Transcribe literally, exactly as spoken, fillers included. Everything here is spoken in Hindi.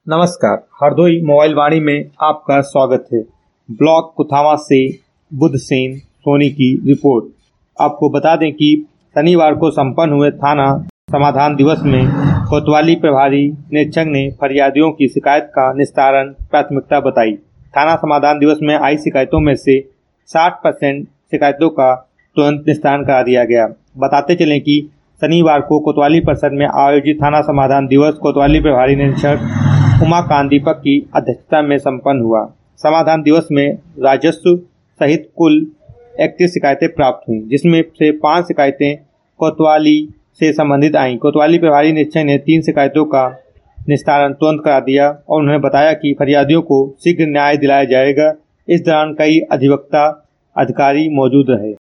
नमस्कार, हरदोई मोबाइल वाणी में आपका स्वागत है। ब्लॉक कुथावा से बुधसेन सोनी की रिपोर्ट। आपको बता दें कि शनिवार को संपन्न हुए थाना समाधान दिवस में कोतवाली प्रभारी निरीक्षक ने फरियादियों की शिकायत का निस्तारण प्राथमिकता बताई। थाना समाधान दिवस में आई शिकायतों में से साठ परसेंट शिकायतों का तुरंत निस्तारण करा दिया गया। बताते चलें कि शनिवार को कोतवाली परिसर में आयोजित थाना समाधान दिवस कोतवाली प्रभारी निरीक्षक उमाकांत दीपक की अध्यक्षता में संपन्न हुआ। समाधान दिवस में राजस्व सहित कुल इकतीस शिकायतें प्राप्त हुईं, जिसमें से पांच शिकायतें कोतवाली से संबंधित आईं। कोतवाली प्रभारी निरीक्षक ने तीन शिकायतों का निस्तारण तुरंत करा दिया और उन्होंने बताया कि फरियादियों को शीघ्र न्याय दिलाया जाएगा। इस दौरान कई अधिवक्ता अधिकारी मौजूद रहे।